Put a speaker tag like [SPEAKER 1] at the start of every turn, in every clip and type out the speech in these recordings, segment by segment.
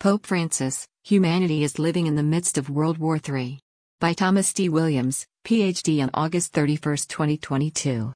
[SPEAKER 1] Pope Francis, Humanity is Living in the Midst of World War III. By Thomas D. Williams, Ph.D. on August 31, 2022.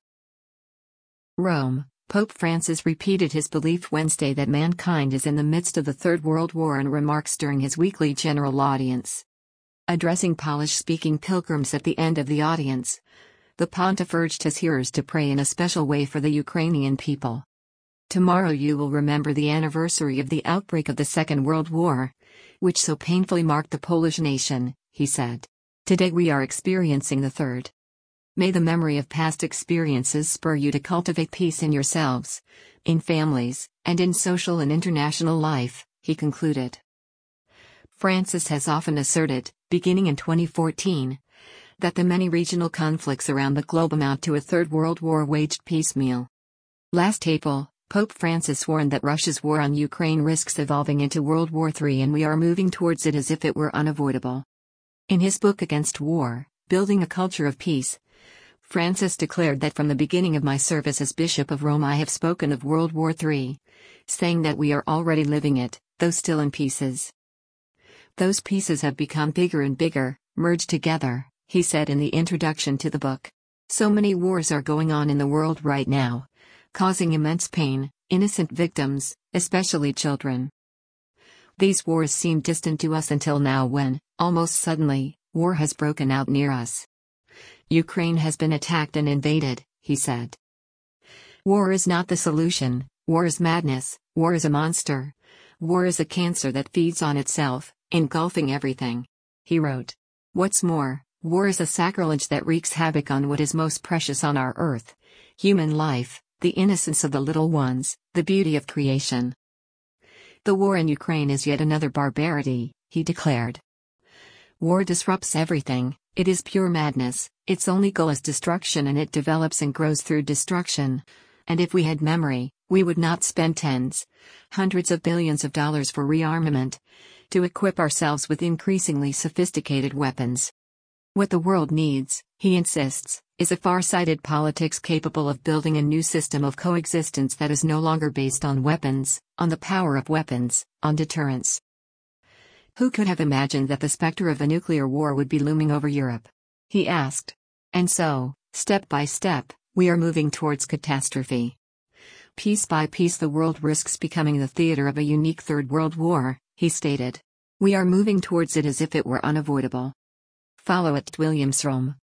[SPEAKER 1] Rome, Pope Francis repeated his belief Wednesday that mankind is in the midst of the Third World War in remarks during his weekly general audience. Addressing Polish-speaking pilgrims at the end of the audience, the pontiff urged his hearers to pray in a special way for the Ukrainian people. Tomorrow you will remember the anniversary of the outbreak of the Second World War, which so painfully marked the Polish nation, he said. Today we are experiencing the third. May the memory of past experiences spur you to cultivate peace in yourselves, in families, and in social and international life, he concluded. Francis has often asserted, beginning in 2014, that the many regional conflicts around the globe amount to a third world war waged piecemeal. Last April, Pope Francis warned that Russia's war on Ukraine risks evolving into World War III and we are moving towards it as if it were unavoidable. In his book Against War, Building a Culture of Peace, Francis declared that from the beginning of my service as Bishop of Rome I have spoken of World War III, saying that we are already living it, though still in pieces. Those pieces have become bigger and bigger, merged together, he said in the introduction to the book. So many wars are going on in the world right now, causing immense pain, innocent victims, especially children. These wars seem distant to us until now when, almost suddenly, war has broken out near us. Ukraine has been attacked and invaded, he said. War is not the solution, war is madness, war is a monster. War is a cancer that feeds on itself, engulfing everything, he wrote. What's more, war is a sacrilege that wreaks havoc on what is most precious on our earth, human life, the innocence of the little ones, the beauty of creation. The war in Ukraine is yet another barbarity, he declared. War disrupts everything, it is pure madness, its only goal is destruction and it develops and grows through destruction. And if we had memory, we would not spend tens, hundreds of billions of dollars for rearmament, to equip ourselves with increasingly sophisticated weapons. What the world needs, he insists, is a far-sighted politics capable of building a new system of coexistence that is no longer based on weapons, on the power of weapons, on deterrence. Who could have imagined that the specter of a nuclear war would be looming over Europe? He asked. And so, step by step, we are moving towards catastrophe. Piece by piece the world risks becoming the theater of a unique Third World War, he stated. We are moving towards it as if it were unavoidable. Follow @WilliamsRome.